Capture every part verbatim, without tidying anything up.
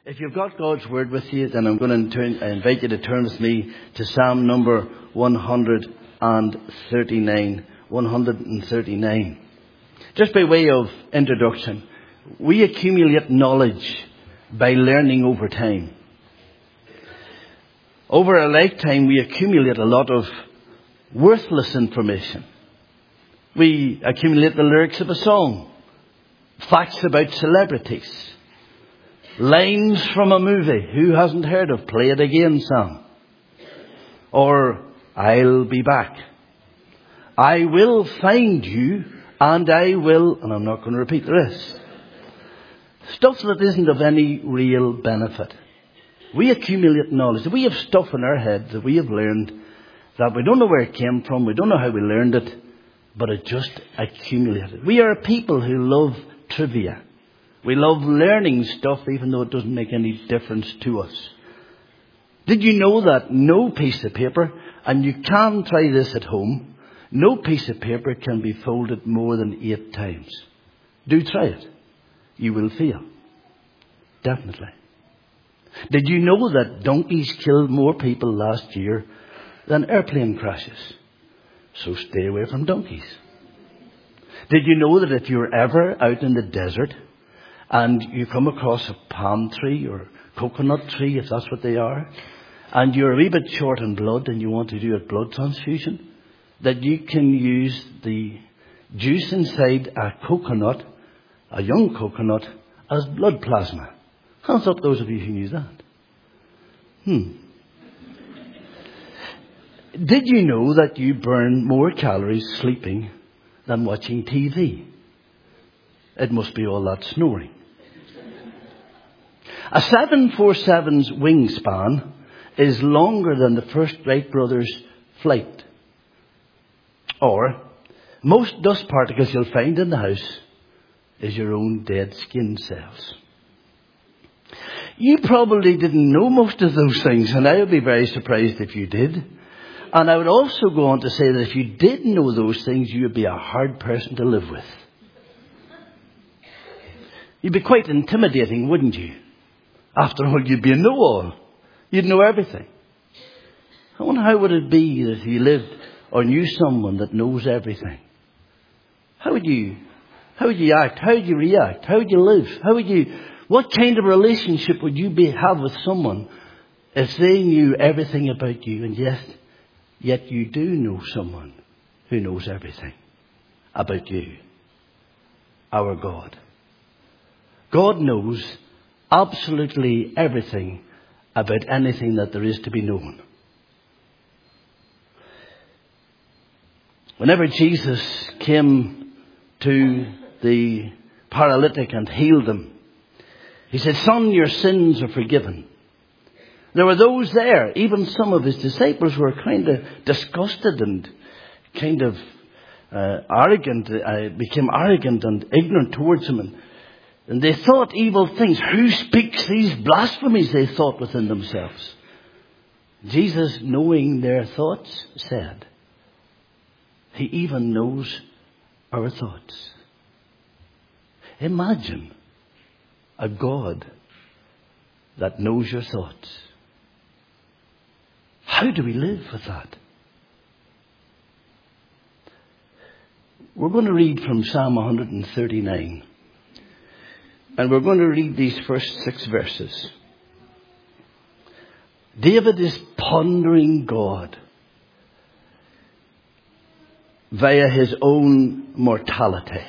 If you've got God's Word with you, then I'm going to turn, I invite you to turn with me to Psalm number one hundred thirty-nine. one hundred thirty-nine. Just by way of introduction, we accumulate knowledge by learning over time. Over a lifetime, we accumulate a lot of worthless information. We accumulate the lyrics of a song, facts about celebrities, lines from a movie. Who hasn't heard of Play It Again, Sam? Or I'll Be Back. I will find you and I will, and I'm not going to repeat the rest. Stuff that isn't of any real benefit. We accumulate knowledge. We have stuff in our heads that we have learned that we don't know where it came from. We don't know how we learned it, but it just accumulated. We are people who love trivia. We love learning stuff even though it doesn't make any difference to us. Did you know that no piece of paper, and you can try this at home, no piece of paper can be folded more than eight times? Do try it. You will fail. Definitely. Did you know that donkeys killed more people last year than airplane crashes? So stay away from donkeys. Did you know that if you're ever out in the desert and you come across a palm tree or coconut tree, if that's what they are, and you're a wee bit short in blood and you want to do a blood transfusion, that you can use the juice inside a coconut, a young coconut, as blood plasma? Hands up those of you who knew that. Hmm. Did you know that you burn more calories sleeping than watching T V? It must be all that snoring. A seven forty-seven's wingspan is longer than the first Wright brothers' flight. Or, most dust particles you'll find in the house is your own dead skin cells. You probably didn't know most of those things, and I would be very surprised if you did. And I would also go on to say that if you did know those things, you would be a hard person to live with. You'd be quite intimidating, wouldn't you? After all, you'd be a know-all. You'd know everything. I wonder how would it be if you lived or knew someone that knows everything? How would you, how would you act? How would you react? How would you live? How would you, what kind of relationship would you be, have with someone if they knew everything about you, and yet, yet you do know someone who knows everything about you? Our God. God knows absolutely everything about anything that there is to be known. Whenever Jesus came to the paralytic and healed him, he said, "Son, your sins are forgiven." There were those there, even some of his disciples were kind of disgusted and kind of uh, arrogant, uh, became arrogant and ignorant towards him. And, and they thought evil things. Who speaks these blasphemies, they thought within themselves. Jesus, knowing their thoughts, said, He even knows our thoughts. Imagine a God that knows your thoughts. How do we live with that? We're going to read from Psalm one hundred thirty-nine. And we're going to read these first six verses. David is pondering God via his own mortality.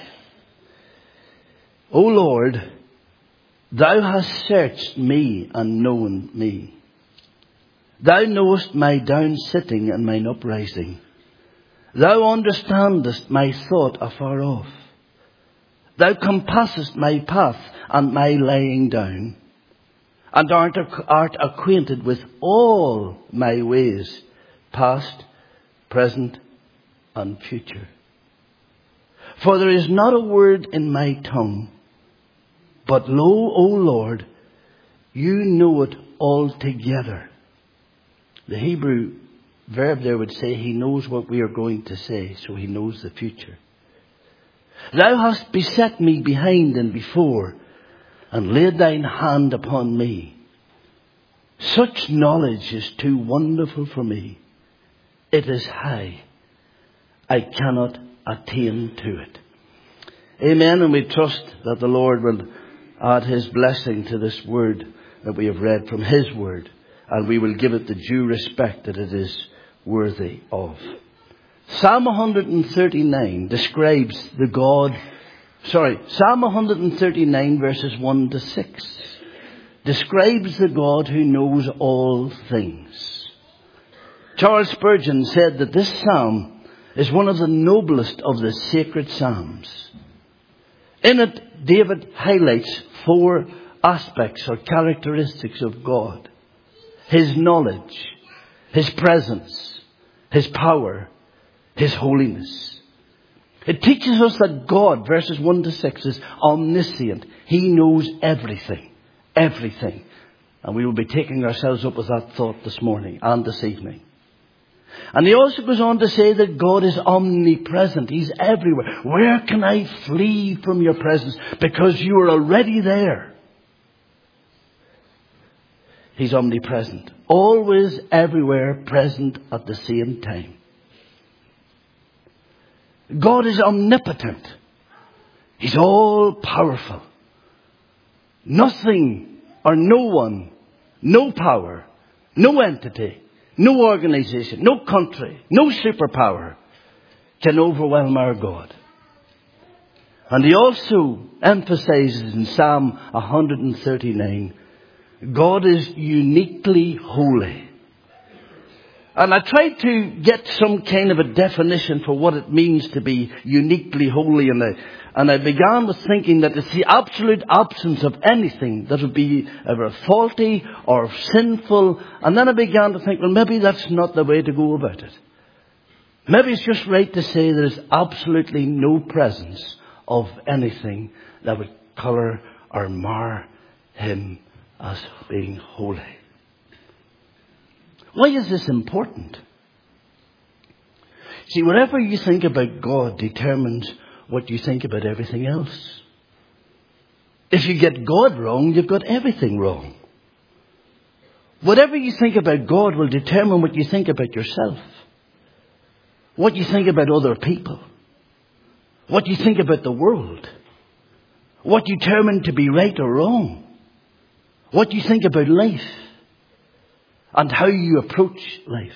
O Lord, Thou hast searched me and known me. Thou knowest my down sitting and mine uprising. Thou understandest my thought afar off. Thou compassest my path and my lying down, and art, art acquainted with all my ways, past, present, and future. For there is not a word in my tongue, but lo, O Lord, you know it altogether. The Hebrew verb there would say he knows what we are going to say, so he knows the future. Thou hast beset me behind and before. and laid thine hand upon me. Such knowledge is too wonderful for me. It is high. I cannot attain to it. Amen. And we trust that the Lord will add his blessing to this word that we have read from his word. And we will give it the due respect that it is worthy of. Psalm one thirty-nine describes the God, sorry, Psalm one thirty-nine verses one to six describes the God who knows all things. Charles Spurgeon said that this psalm is one of the noblest of the sacred psalms. In it, David highlights four aspects or characteristics of God: his knowledge, his presence, his power, his holiness. It teaches us that God, verses one to six, is omniscient. He knows everything. Everything. And we will be taking ourselves up with that thought this morning and this evening. And he also goes on to say that God is omnipresent. He's everywhere. Where can I flee from your presence? Because you are already there. He's omnipresent. Always, everywhere, present at the same time. God is omnipotent. He's all powerful. Nothing or no one, no power, no entity, no organization, no country, no superpower can overwhelm our God. And he also emphasizes in Psalm one thirty-nine, God is uniquely holy. And I tried to get some kind of a definition for what it means to be uniquely holy. And I, and I began with thinking that it's the absolute absence of anything that would be ever faulty or sinful. And then I began to think, well, maybe that's not the way to go about it. Maybe it's just right to say there is absolutely no presence of anything that would colour or mar him as being holy. Why is this important? See, whatever you think about God determines what you think about everything else. If you get God wrong, you've got everything wrong. Whatever you think about God will determine what you think about yourself, what you think about other people, what you think about the world, what you determine to be right or wrong, what you think about life, and how you approach life.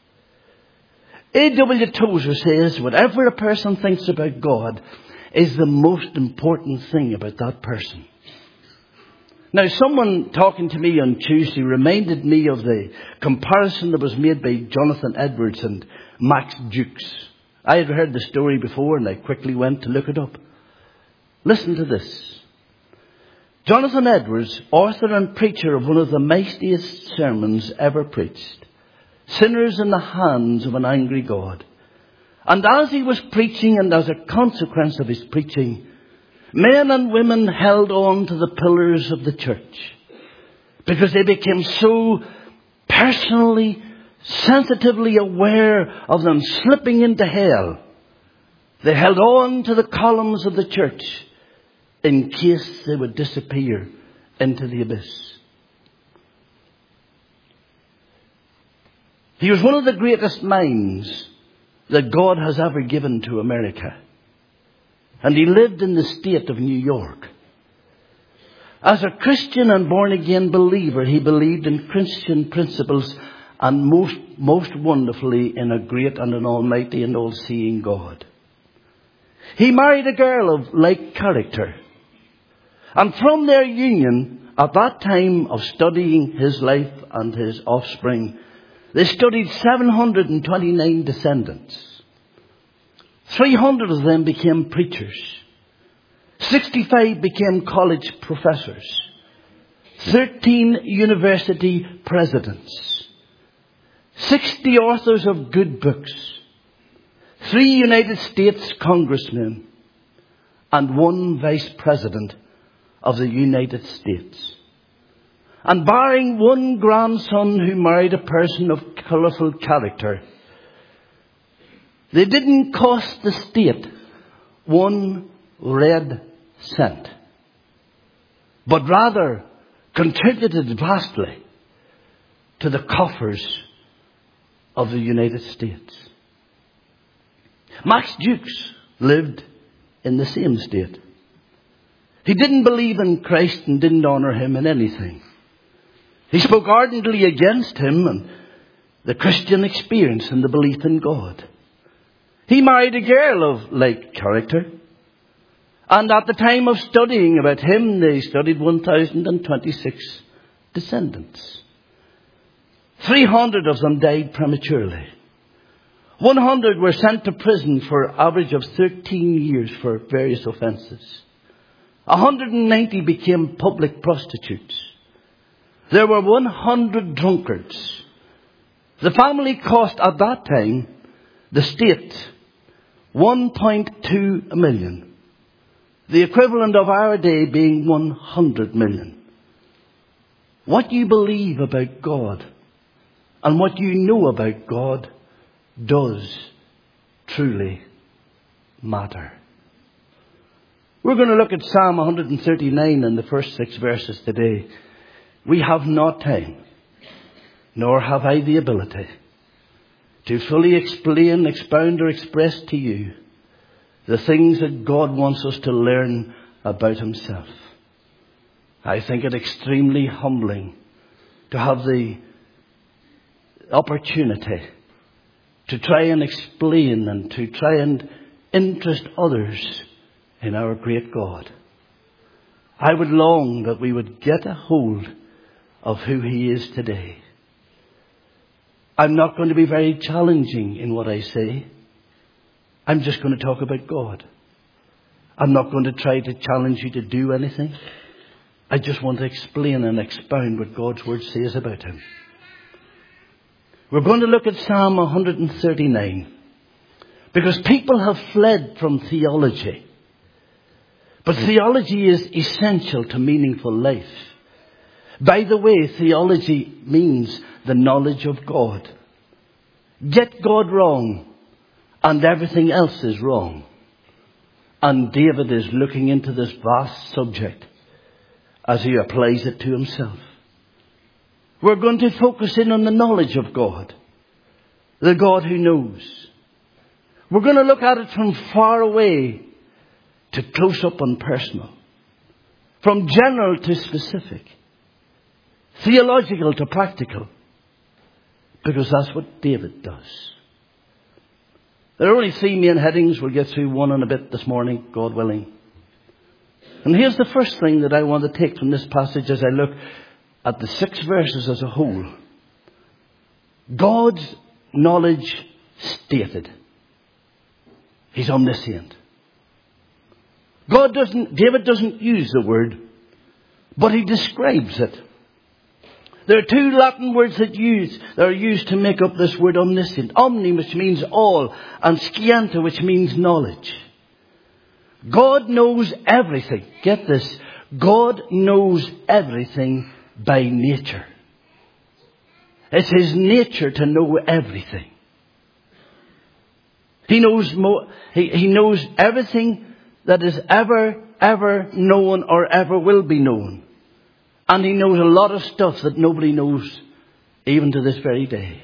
A W Tozer says, whatever a person thinks about God is the most important thing about that person. Now, someone talking to me on Tuesday reminded me of the comparison that was made by Jonathan Edwards and Max Jukes. I had heard the story before and I quickly went to look it up. Listen to this. Jonathan Edwards, author and preacher of one of the mightiest sermons ever preached, Sinners in the Hands of an Angry God. And as he was preaching, and as a consequence of his preaching, men and women held on to the pillars of the church because they became so personally, sensitively aware of them slipping into hell. They held on to the columns of the church in case they would disappear into the abyss. He was one of the greatest minds that God has ever given to America. And he lived in the state of New York. As a Christian and born-again believer, he believed in Christian principles and most, most wonderfully in a great and an almighty and all-seeing God. He married a girl of like character. And from their union, at that time of studying his life and his offspring, they studied seven hundred twenty-nine descendants. three hundred of them became preachers. sixty-five became college professors. thirteen university presidents. sixty authors of good books. Three United States congressmen. And one vice president of the United States. And barring one grandson who married a person of colourful character, they didn't cost the state one red cent. but rather contributed vastly to the coffers of the United States. Max Jukes lived in the same state. He didn't believe in Christ and didn't honor him in anything. He spoke ardently against him and the Christian experience and the belief in God. He married a girl of like character. And at the time of studying about him, they studied one thousand twenty-six descendants. three hundred of them died prematurely. one hundred were sent to prison for an average of thirteen years for various offences. one hundred ninety became public prostitutes. There were one hundred drunkards. The family cost at that time the state one point two million. The equivalent of our day being one hundred million. What you believe about God and what you know about God does truly matter. We're going to look at Psalm one thirty-nine and the first six verses today. We have not time, nor have I the ability, to fully explain, expound, or express to you the things that God wants us to learn about himself. I think it extremely humbling to have the opportunity to try and explain and to try and interest others in our great God. I would long that we would get a hold of who he is today. I'm not going to be very challenging in what I say. I'm just going to talk about God. I'm not going to try to challenge you to do anything. I just want to explain and expound what God's word says about him. We're going to look at Psalm one thirty-nine. Because people have fled from theology. But theology is essential to meaningful life. By the way, theology means the knowledge of God. Get God wrong, and everything else is wrong. And David is looking into this vast subject as he applies it to himself. We're going to focus in on the knowledge of God. The God who knows. We're going to look at it from far away to close up and personal. From general to specific. Theological to practical. Because that's what David does. There are only three main headings. We'll get through one in a bit this morning, God willing. And here's the first thing that I want to take from this passage as I look at the six verses as a whole. God's knowledge stated. He's omniscient. God doesn't, David doesn't use the word, but he describes it. There are two Latin words that use that are used to make up this word omniscient. Omni, which means all, and scientia, which means knowledge. God knows everything. Get this. God knows everything by nature. It's his nature to know everything. He knows more, he, he knows everything that is ever, ever known or ever will be known. And he knows a lot of stuff that nobody knows even to this very day.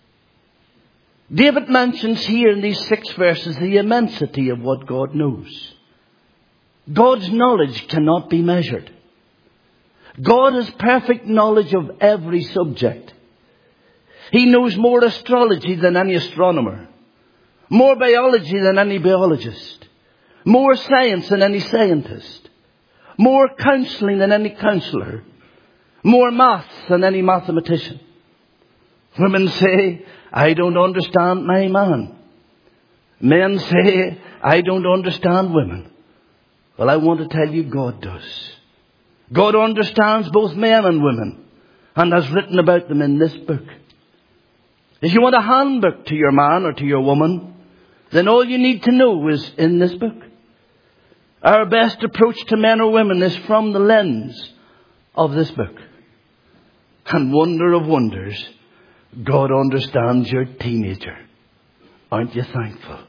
David mentions here in these six verses the immensity of what God knows. God's knowledge cannot be measured. God has perfect knowledge of every subject. He knows more astrology than any astronomer. More biology than any biologist. More science than any scientist. More counselling than any counsellor. More maths than any mathematician. Women say, I don't understand my man. Men say, I don't understand women. Well, I want to tell you God does. God understands both men and women and has written about them in this book. If you want a handbook to your man or to your woman, then all you need to know is in this book. Our best approach to men or women is from the lens of this book. And wonder of wonders, God understands your teenager. Aren't you thankful?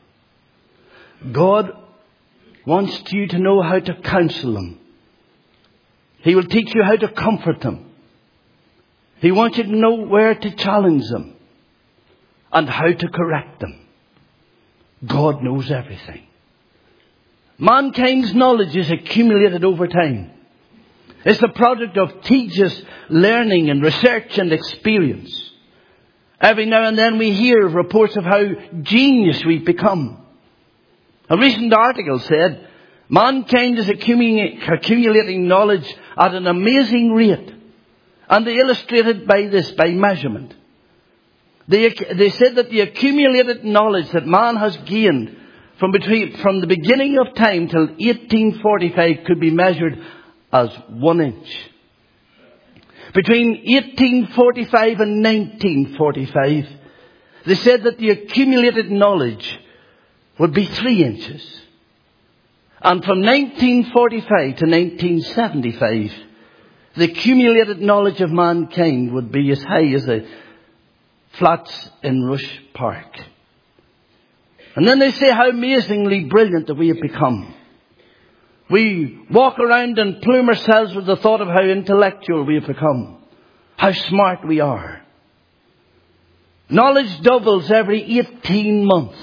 God wants you to know how to counsel them. He will teach you how to comfort them. He wants you to know where to challenge them and how to correct them. God knows everything. Mankind's knowledge is accumulated over time. It's the product of tedious learning and research and experience. Every now and then we hear reports of how genius we've become. A recent article said, mankind is accumulating knowledge at an amazing rate. And they illustrated by this, by measurement. They, they said that the accumulated knowledge that man has gained from between, from the beginning of time till eighteen forty-five could be measured as one inch. Between eighteen forty-five and nineteen forty-five, they said that the accumulated knowledge would be three inches. And from nineteen forty-five to nineteen seventy-five, the accumulated knowledge of mankind would be as high as the flats in Rush Park. And then they say how amazingly brilliant that we have become. We walk around and plume ourselves with the thought of how intellectual we have become. How smart we are. Knowledge doubles every eighteen months.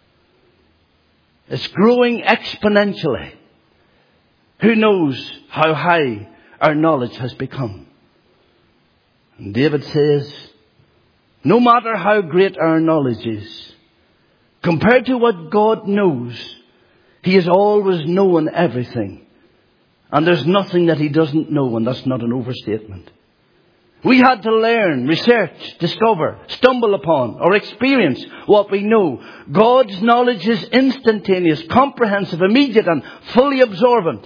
It's growing exponentially. Who knows how high our knowledge has become? And David says, no matter how great our knowledge is, compared to what God knows, He has always known everything. And there's nothing that He doesn't know, and that's not an overstatement. We had to learn, research, discover, stumble upon, or experience what we know. God's knowledge is instantaneous, comprehensive, immediate, and fully absorbent.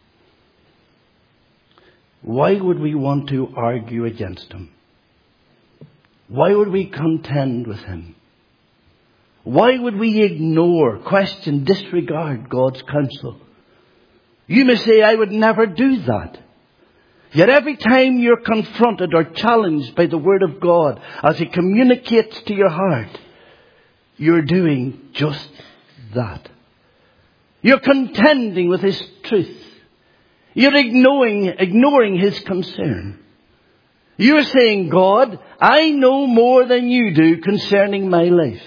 Why would we want to argue against Him? Why would we contend with Him? Why would we ignore, question, disregard God's counsel? You may say, I would never do that. Yet every time you're confronted or challenged by the Word of God as it communicates to your heart, you're doing just that. You're contending with His truth. You're ignoring, ignoring His concern. You're saying, God, I know more than you do concerning my life.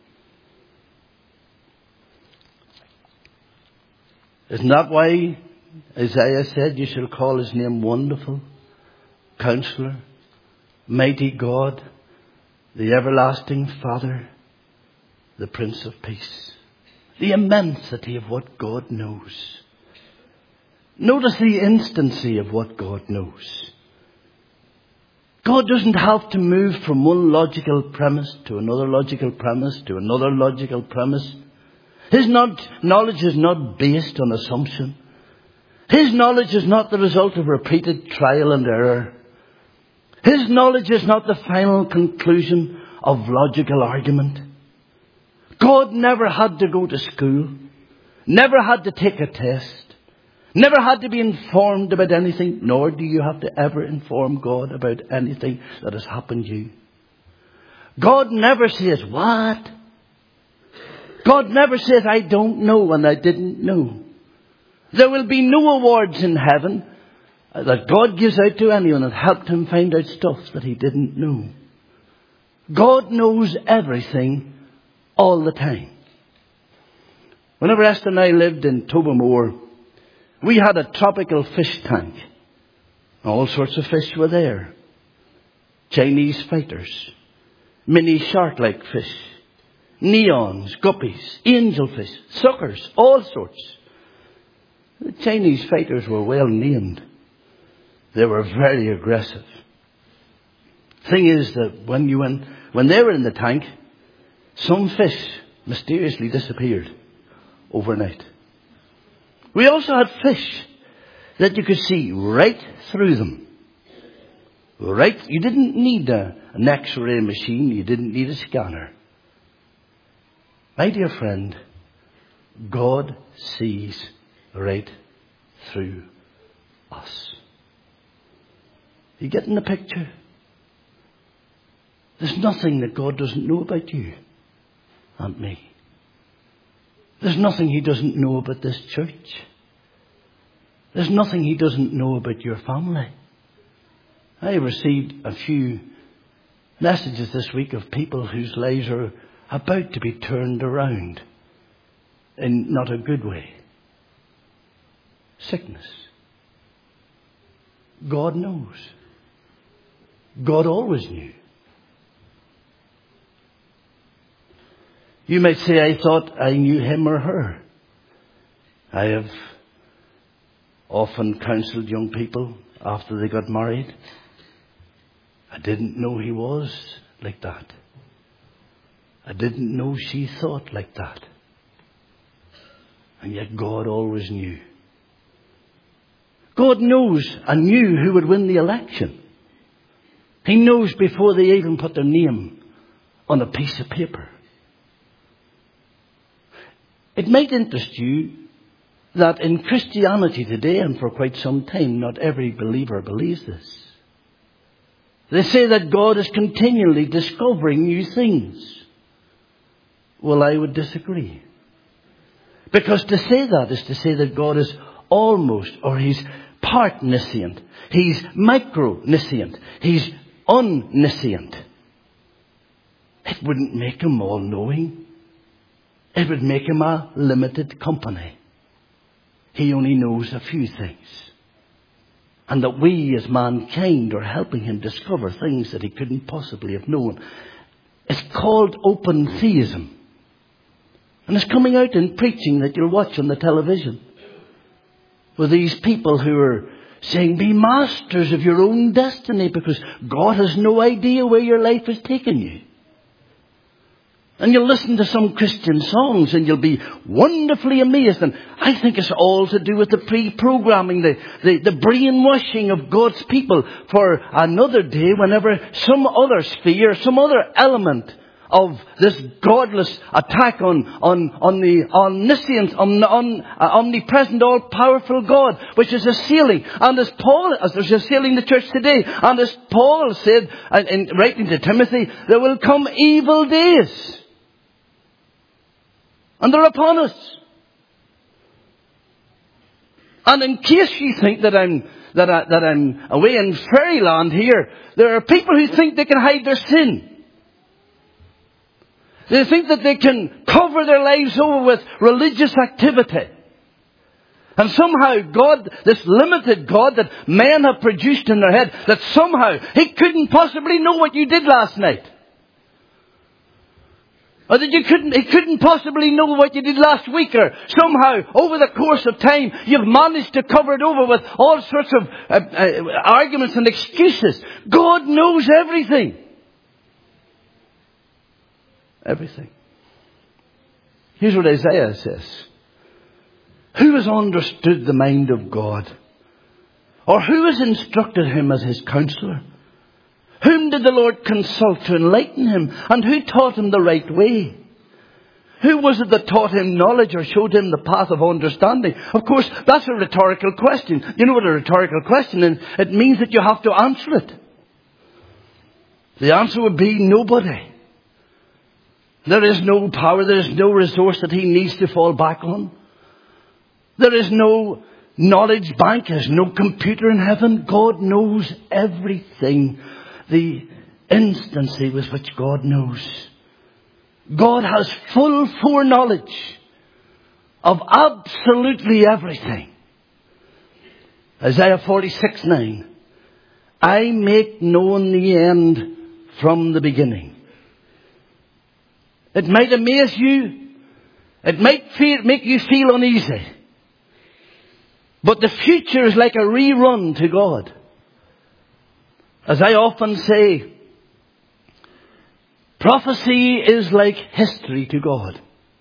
Isn't that why Isaiah said, you shall call His name Wonderful, Counselor, Mighty God, the Everlasting Father, the Prince of Peace. The immensity of what God knows. Notice the instancy of what God knows. God doesn't have to move from one logical premise to another logical premise to another logical premise. His knowledge is not based on assumption. His knowledge is not the result of repeated trial and error. His knowledge is not the final conclusion of logical argument. God never had to go to school, never had to take a test, never had to be informed about anything, nor do you have to ever inform God about anything that has happened to you. God never says, what? God never says, I don't know and I didn't know. There will be no awards in heaven that God gives out to anyone that helped him find out stuff that he didn't know. God knows everything all the time. Whenever Esther and I lived in Tobermoor, we had a tropical fish tank. All sorts of fish were there. Chinese fighters, mini shark-like fish, neons, guppies, angelfish, suckers, all sorts. The Chinese fighters were well named. They were very aggressive. Thing is that when you went, when they were in the tank, some fish mysteriously disappeared overnight. We also had fish that you could see right through them. Right, you didn't need a, an X-ray machine. You didn't need a scanner. My dear friend, God sees right through us. You getting the picture? There's nothing that God doesn't know about you and me. There's nothing He doesn't know about this church. There's nothing he doesn't know about your family. I received a few messages this week of people whose lives are about to be turned around in not a good way. Sickness. God knows. God always knew. You might say, I thought I knew him or her. I have often counseled young people after they got married. I didn't know he was like that. I didn't know she thought like that. And yet God always knew. God knows and knew who would win the election. He knows before they even put their name on a piece of paper. It might interest you that in Christianity today, and for quite some time, not every believer believes this. They say that God is continually discovering new things. Well, I would disagree. Because to say that is to say that God is almost, or he's part-niscient. He's micro-niscient. He's omniscient. It wouldn't make him all-knowing. It would make him a limited company. He only knows a few things. And that we as mankind are helping him discover things that he couldn't possibly have known. It's called open theism. And it's coming out in preaching that you'll watch on the television. With these people who are saying, be masters of your own destiny because God has no idea where your life is taking you. And you'll listen to some Christian songs and you'll be wonderfully amazed. And I think it's all to do with the pre-programming, the, the, the brainwashing of God's people for another day whenever some other sphere, some other element of this godless attack on, on, on the omniscient, on, on, uh, omnipresent, all-powerful God, which is assailing. And as Paul, as there's assailing the church today, and as Paul said uh, in writing to Timothy, there will come evil days. And they're upon us. And in case you think that I'm that, I, that I'm away in fairyland here, there are people who think they can hide their sin. They think that they can cover their lives over with religious activity. And somehow God, this limited God that men have produced in their head, that somehow he couldn't possibly know what you did last night. Or that you couldn't, he couldn't possibly know what you did last week, or somehow, over the course of time, you've managed to cover it over with all sorts of uh, uh, arguments and excuses. God knows everything. Everything. Here's what Isaiah says. Who has understood the mind of God? Or who has instructed him as his counselor? Whom did the Lord consult to enlighten him? And who taught him the right way? Who was it that taught him knowledge or showed him the path of understanding? Of course, that's a rhetorical question. You know what a rhetorical question is? It means that you have to answer it. The answer would be nobody. There is no power, there is no resource that he needs to fall back on. There is no knowledge bank, there's no computer in heaven. God knows everything. The instancy with which God knows. God has full foreknowledge of absolutely everything. Isaiah forty-six nine. I make known the end from the beginning. It might amaze you. It might feel, make you feel uneasy. But the future is like a rerun to God. As I often say, prophecy is like history to God.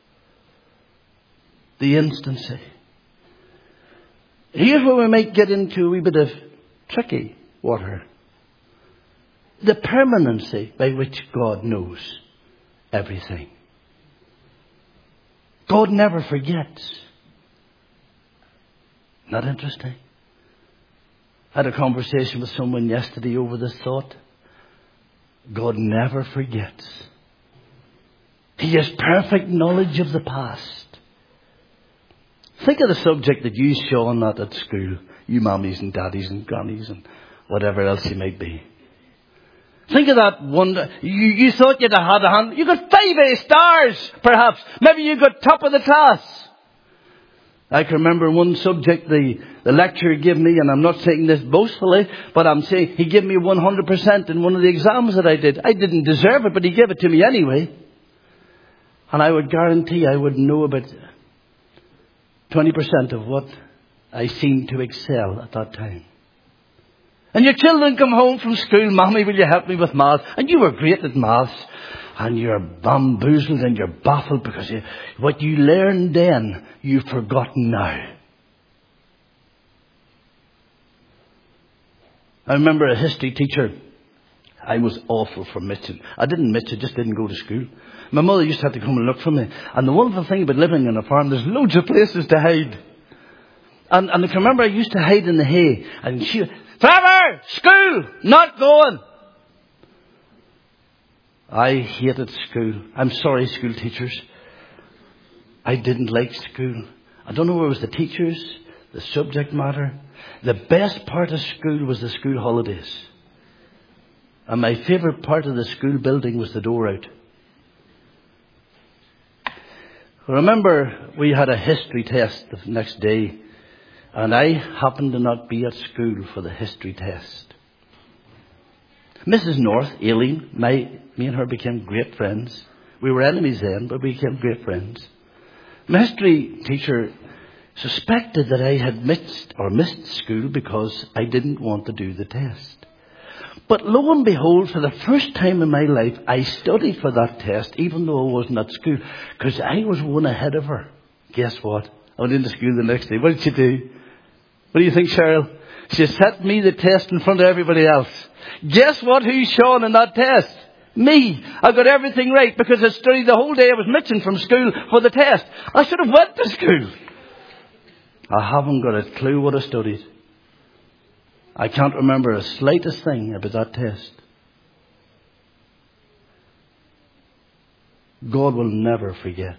The instancy. Here's where we might get into a wee bit of tricky water. The permanency by which God knows everything. God never forgets. Not interesting? I had a conversation with someone yesterday over this thought. God never forgets. He has perfect knowledge of the past. Think of the subject that you saw on that at school. You mummies and daddies and grannies and whatever else you might be. Think of that one. You, you thought you'd have had a hand. You got five A stars, perhaps. Maybe you got top of the class. I can remember one subject the, the lecturer gave me, and I'm not saying this boastfully, but I'm saying he gave me one hundred percent in one of the exams that I did. I didn't deserve it, but he gave it to me anyway. And I would guarantee I would know about twenty percent of what I seemed to excel at that time. And your children come home from school, Mommy, will you help me with maths? And you were great at maths. And you're bamboozled and you're baffled because you, what you learned then, you've forgotten now. I remember a history teacher. I was awful for mitching. I didn't mitch, I just didn't go to school. My mother used to have to come and look for me. And the wonderful thing about living on a farm, there's loads of places to hide. And, and I can remember I used to hide in the hay. And she, Trevor, school, not going. I hated school. I'm sorry, school teachers. I didn't like school. I don't know whether it was the teachers, the subject matter. The best part of school was the school holidays. And my favourite part of the school building was the door out. I remember we had a history test the next day. And I happened to not be at school for the history test. Missus North, Aileen, my, me and her became great friends. We were enemies then, but we became great friends. My history teacher suspected that I had missed or missed school because I didn't want to do the test. But lo and behold, for the first time in my life, I studied for that test, even though I wasn't at school, because I was one ahead of her. Guess what? I went into school the next day. What did she do? What do you think, Cheryl? She set me the test in front of everybody else. Guess what? Who's shown in that test? Me. I got everything right because I studied the whole day. I was mitching from school for the test. I should have went to school. I haven't got a clue what I studied. I can't remember a slightest thing about that test. God will never forget.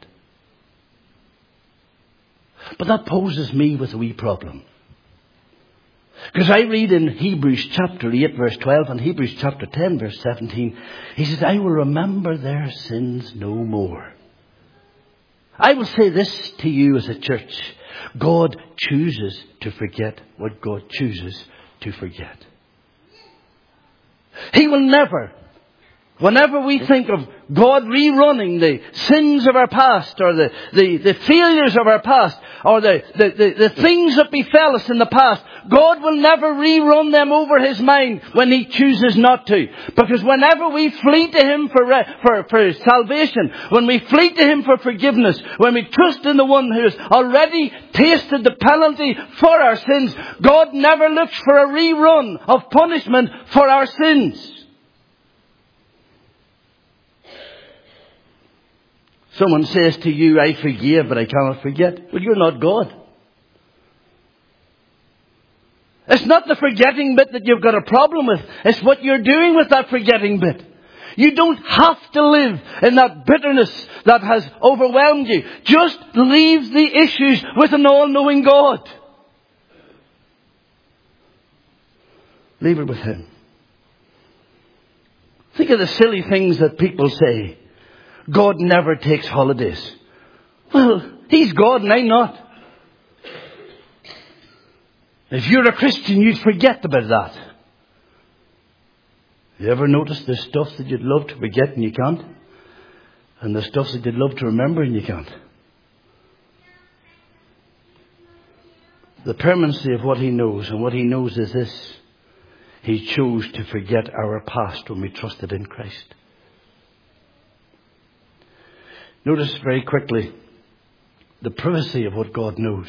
But that poses me with a wee problem. Because I read in Hebrews chapter eight verse twelve and Hebrews chapter ten verse seventeen. He says, I will remember their sins no more. I will say this to you as a church. God chooses to forget what God chooses to forget. He will never, whenever we think of God rerunning the sins of our past or the, the, the failures of our past or the, the, the, the things that befell us in the past, God will never rerun them over His mind when He chooses not to. Because whenever we flee to Him for, for, for salvation, when we flee to Him for forgiveness, when we trust in the one who has already tasted the penalty for our sins, God never looks for a rerun of punishment for our sins. Someone says to you, I forgive, but I cannot forget. Well, you're not God. It's not the forgetting bit that you've got a problem with. It's what you're doing with that forgetting bit. You don't have to live in that bitterness that has overwhelmed you. Just leave the issues with an all-knowing God. Leave it with Him. Think of the silly things that people say. God never takes holidays. Well, He's God and I'm not. If you're a Christian, you'd forget about that. You ever notice there's stuff that you'd love to forget and you can't? And there's stuff that you'd love to remember and you can't. The permanency of what He knows, and what He knows is this. He chose to forget our past when we trusted in Christ. Notice very quickly the privacy of what God knows.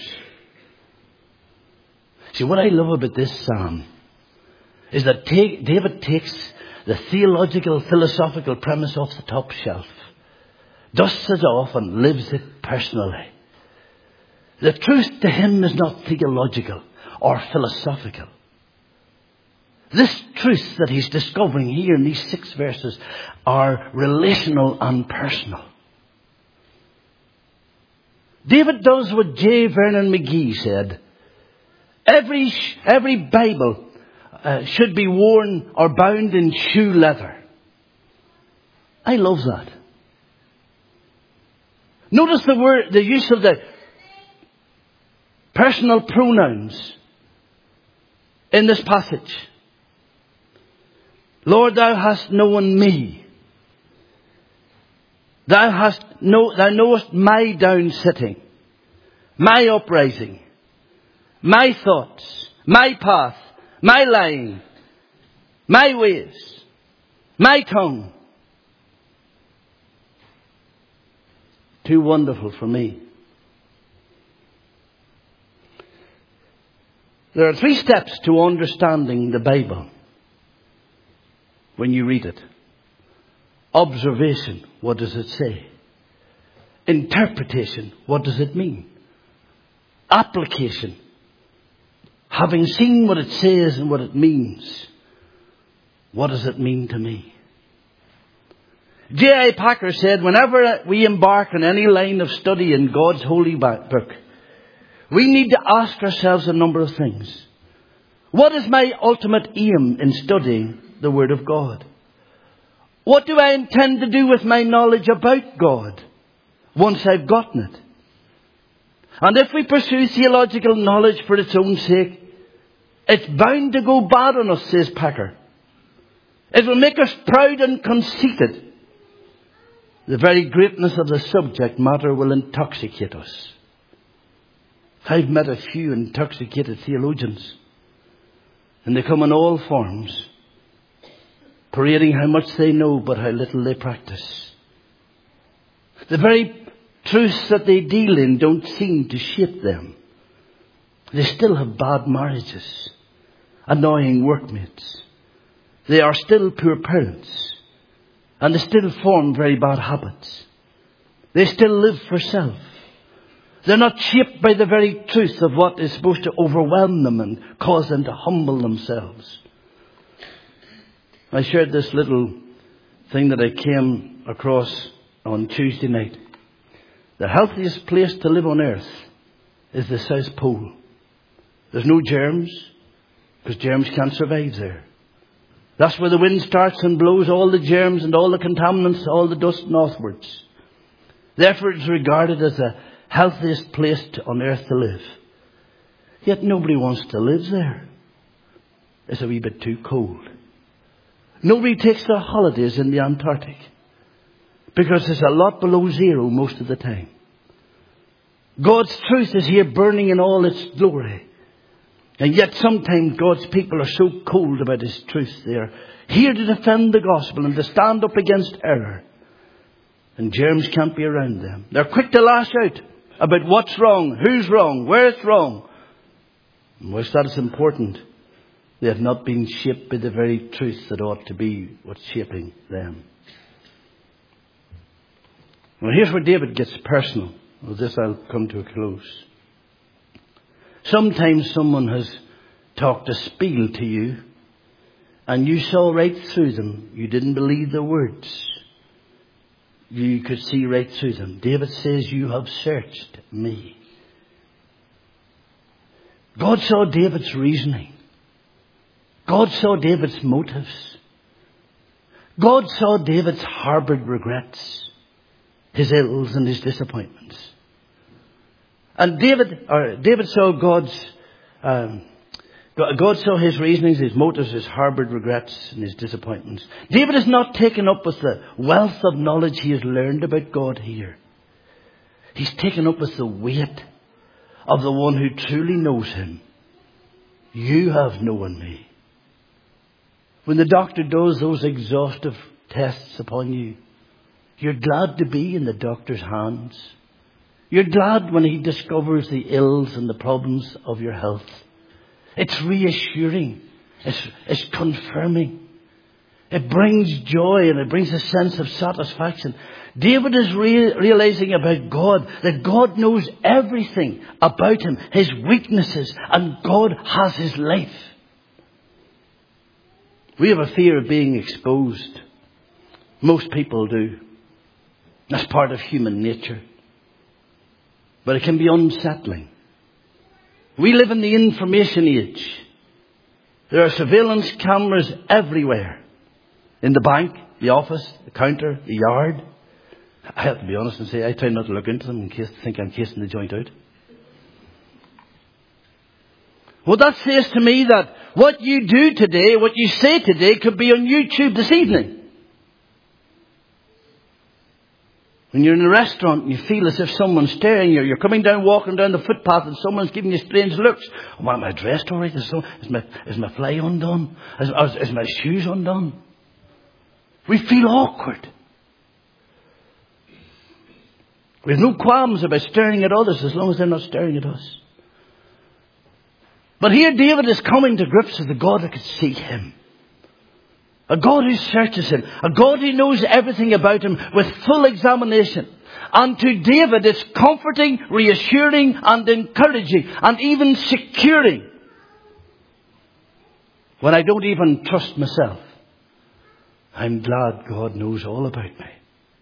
See, what I love about this psalm is that take, David takes the theological, philosophical premise off the top shelf, dusts it off and lives it personally. The truth to him is not theological or philosophical. This truth that he's discovering here in these six verses are relational and personal. David does what J. Vernon McGee said. Every, every Bible uh, should be worn or bound in shoe leather. I love that. Notice the word, the use of the personal pronouns in this passage. Lord, thou hast known me. Thou hast know, thou knowest my down sitting, my uprising, my thoughts, my path, my lying, my ways, my tongue. Too wonderful for me. There are three steps to understanding the Bible when you read it. Observation, what does it say? Interpretation, what does it mean? Application, having seen what it says and what it means, what does it mean to me? J I Packer said, whenever we embark on any line of study in God's holy book, we need to ask ourselves a number of things. What is my ultimate aim in studying the Word of God? What do I intend to do with my knowledge about God once I've gotten it? And if we pursue theological knowledge for its own sake, it's bound to go bad on us, says Packer. It will make us proud and conceited. The very greatness of the subject matter will intoxicate us. I've met a few intoxicated theologians, and they come in all forms, parading how much they know but how little they practice. The very truths that they deal in don't seem to shape them. They still have bad marriages, annoying workmates. They are still poor parents, and they still form very bad habits. They still live for self. They're not shaped by the very truth of what is supposed to overwhelm them and cause them to humble themselves. I shared this little thing that I came across on Tuesday night. The healthiest place to live on earth is the South Pole. There's no germs, because germs can't survive there. That's where the wind starts and blows all the germs and all the contaminants, all the dust northwards. Therefore it's regarded as the healthiest place to, on earth to live. Yet nobody wants to live there. It's a wee bit too cold. Nobody takes their holidays in the Antarctic, because it's a lot below zero most of the time. God's truth is here burning in all its glory. And yet sometimes God's people are so cold about His truth. They are here to defend the gospel and to stand up against error. And germs can't be around them. They're quick to lash out about what's wrong, who's wrong, where it's wrong. And whilst that is important, they have not been shaped by the very truth that ought to be what's shaping them. Well, here's where David gets personal. With this I'll come to a close. Sometimes someone has talked a spiel to you, and you saw right through them. You didn't believe the words. You could see right through them. David says, you have searched me. God saw David's reasoning. God saw David's motives. God saw David's harbored regrets, his ills and his disappointments. And David, or David saw God's, um, God saw his reasonings, his motives, his harbored regrets and his disappointments. David is not taken up with the wealth of knowledge he has learned about God here. He's taken up with the weight of the one who truly knows Him. You have known me. When the doctor does those exhaustive tests upon you, you're glad to be in the doctor's hands. You're glad when he discovers the ills and the problems of your health. It's reassuring. It's, it's confirming. It brings joy and it brings a sense of satisfaction. David is re- realizing about God that God knows everything about him, his weaknesses, and God has his life. We have a fear of being exposed. Most people do. That's part of human nature. but it can be unsettling. We live in the information age. There are surveillance cameras everywhere. In the bank, the office, the counter, the yard. I have to be honest and say I try not to look into them in case I think I'm casing the joint out. Well, that says to me that what you do today, what you say today, could be on YouTube this evening. When you're in a restaurant and you feel as if someone's staring you, you're coming down, walking down the footpath and someone's giving you strange looks. Oh, am I dressed all right? Is, so, is, my, is my fly undone? Is, is my shoes undone? We feel awkward. We have no qualms about staring at others as long as they're not staring at us. But here David is coming to grips with the God that could see him. A God who searches him. A God who knows everything about him with full examination. And to David it's comforting, reassuring and encouraging and even securing. When I don't even trust myself, I'm glad God knows all about me.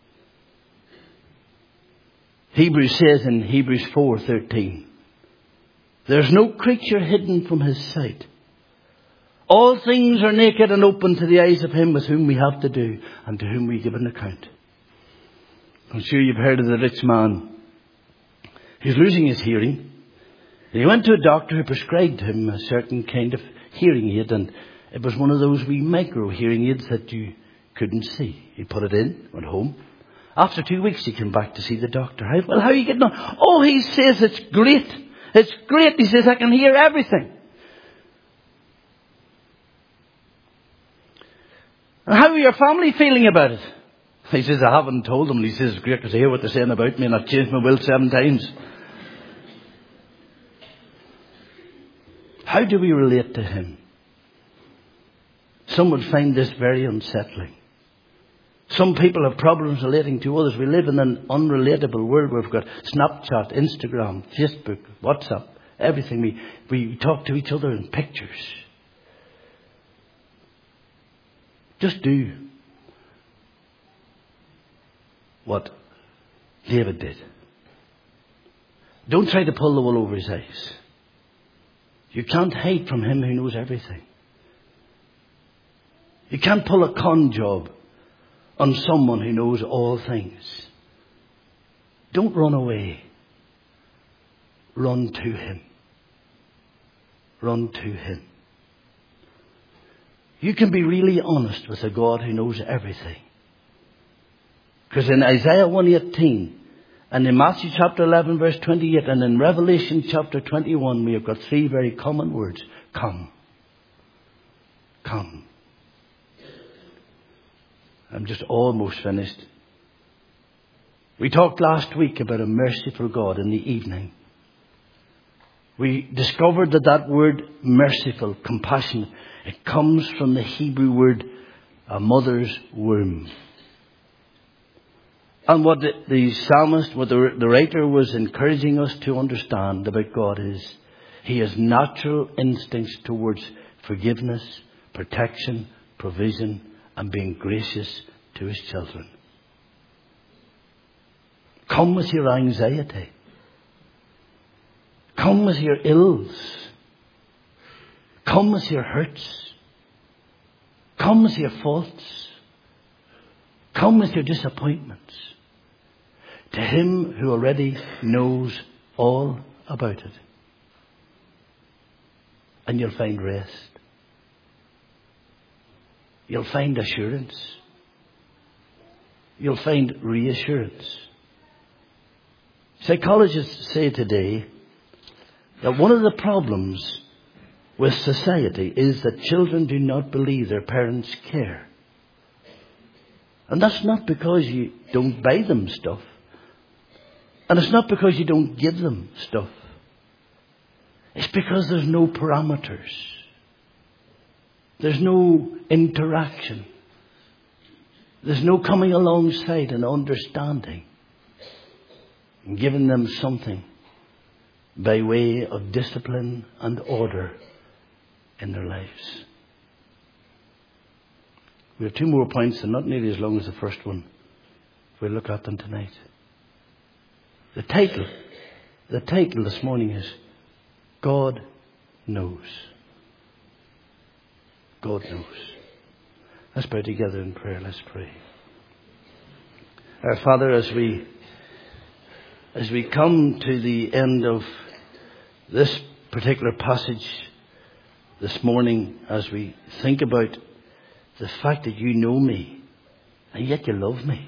Hebrews says in Hebrews four thirteen, there's no creature hidden from his sight. All things are naked and open to the eyes of him with whom we have to do and to whom we give an account. I'm sure you've heard of the rich man. He's losing his hearing. And he went to a doctor who prescribed him a certain kind of hearing aid, and it was one of those wee micro hearing aids that you couldn't see. He put it in, went home. After two weeks he came back to see the doctor. How, well, how are you getting on? Oh, he says it's great. It's great. He says I can hear everything. And how are your family feeling about it? He says, I haven't told them. He says, it's great because I hear what they're saying about me and I've changed my will seven times. How do we relate to him? Some would find this very unsettling. Some people have problems relating to others. We live in an unrelatable world where we've got Snapchat, Instagram, Facebook, WhatsApp, everything. We, we talk to each other in pictures. Just do what David did. Don't try to pull the wool over his eyes. You can't hide from him who knows everything. You can't pull a con job on someone who knows all things. Don't run away. Run to him. Run to him. You can be really honest with a God who knows everything. Because in Isaiah one eighteen, and in Matthew chapter eleven verse twenty-eight, and in Revelation chapter twenty-one, we have got three very common words. Come. Come. I'm just almost finished. We talked last week about a merciful God in the evening. We discovered that that word merciful, compassionate, it comes from the Hebrew word a mother's womb. And what the, the psalmist, what the, the writer was encouraging us to understand about God is he has natural instincts towards forgiveness, protection, provision, and being gracious to his children. Come with your anxiety. Come with your ills. Come with your hurts. Come with your faults. Come with your disappointments. To him who already knows all about it. And you'll find rest. You'll find assurance. You'll find reassurance. Psychologists say today that one of the problems with society is that children do not believe their parents care. And that's not because you don't buy them stuff. And it's not because you don't give them stuff. It's because there's no parameters. There's no interaction. There's no coming alongside and understanding and giving them something by way of discipline and order in their lives. We have two more points, and not nearly as long as the first one. We'll look at them tonight. The title The title this morning is God Knows. God knows. Let's bow together in prayer. Let's pray. Our Father, as we as we come to the end of this particular passage this morning, as we think about the fact that you know me and yet you love me,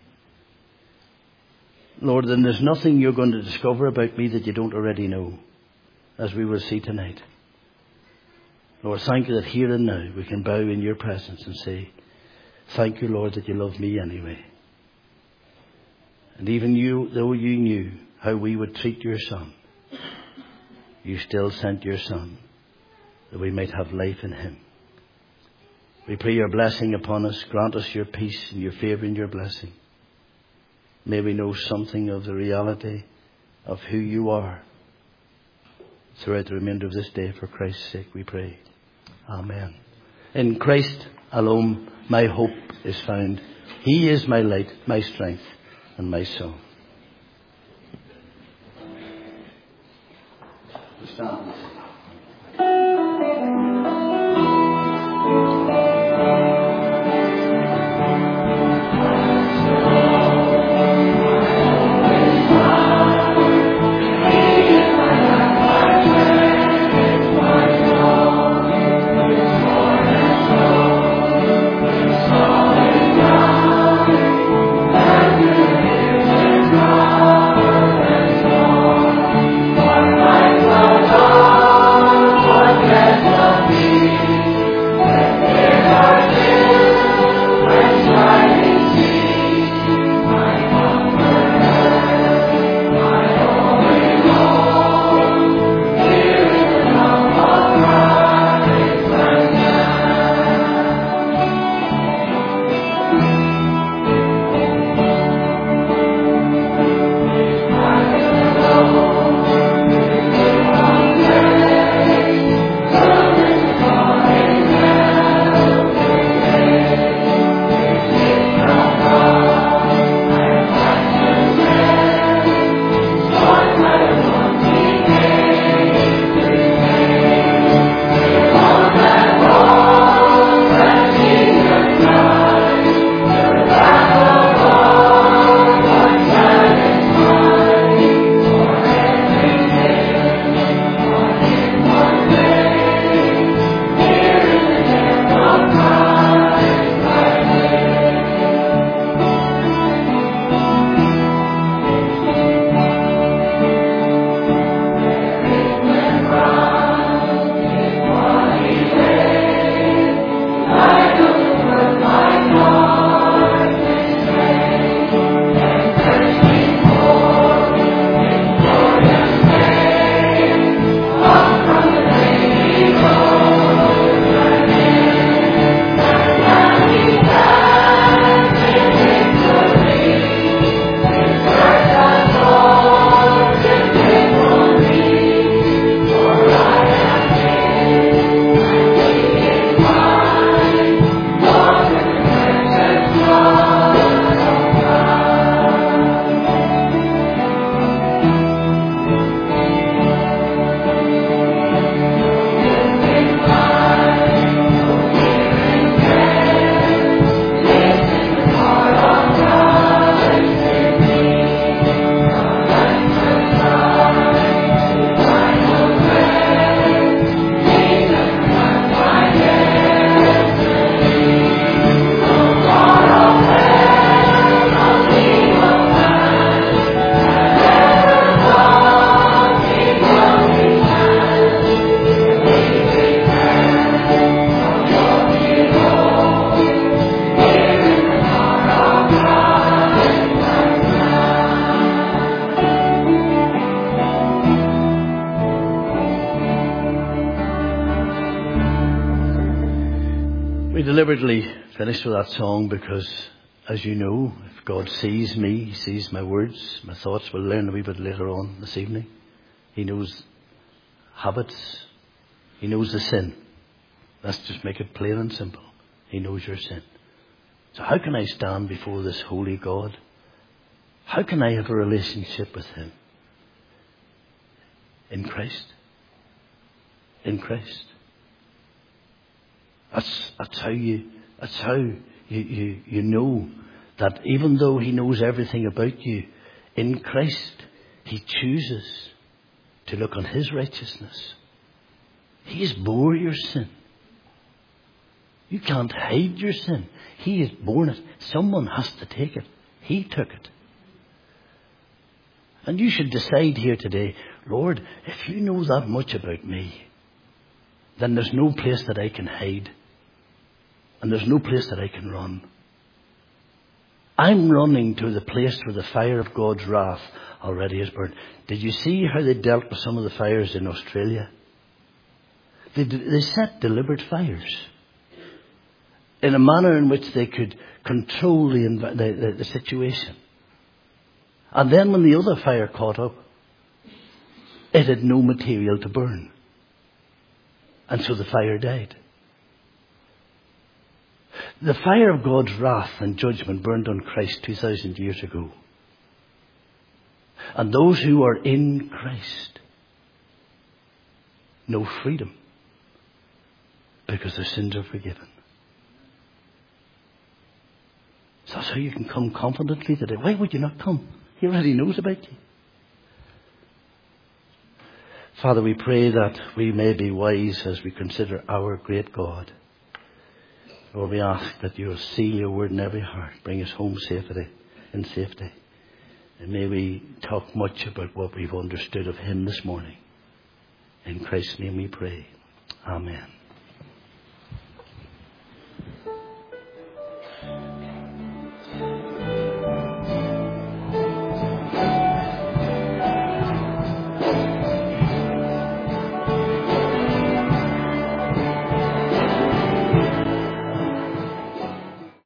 Lord, then there's nothing you're going to discover about me that you don't already know, as we will see tonight. Lord, thank you that here and now we can bow in your presence and say, thank you, Lord, that you love me anyway. And even you, though you knew how we would treat your Son, you still sent your Son that we might have life in him. We pray your blessing upon us. Grant us your peace and your favour and your blessing. May we know something of the reality of who you are throughout the remainder of this day. For Christ's sake we pray. Amen. In Christ alone my hope is found. He is my light, my strength, and my song. Stand. Deliberately finished with that song because, as you know, if God sees me, he sees my words, my thoughts. We'll learn a wee bit later on this evening. He knows habits. He knows the sin. Let's just make it plain and simple. He knows your sin. So how can I stand before this holy God? How can I have a relationship with him In Christ. In Christ. That's, that's how you, that's how you, you, you know that even though He knows everything about you, in Christ, He chooses to look on His righteousness. He has bore your sin. You can't hide your sin. He has borne it. Someone has to take it. He took it. And you should decide here today, Lord, if you know that much about me, then there's no place that I can hide. And there's no place that I can run. I'm running to the place where the fire of God's wrath already is burned. Did you see how they dealt with some of the fires in Australia? They, they set deliberate fires in a manner in which they could control the, the, the, the situation. And then when the other fire caught up, it had no material to burn. And so the fire died. The fire of God's wrath and judgment burned on Christ two thousand years ago. And those who are in Christ know freedom because their sins are forgiven. So that's how you can come confidently today. Why would you not come? He already knows about you. Father, we pray that we may be wise as we consider our great God. Lord, we ask that you will seal your word in every heart. Bring us home safely, in safety. And may we talk much about what we've understood of Him this morning. In Christ's name we pray. Amen.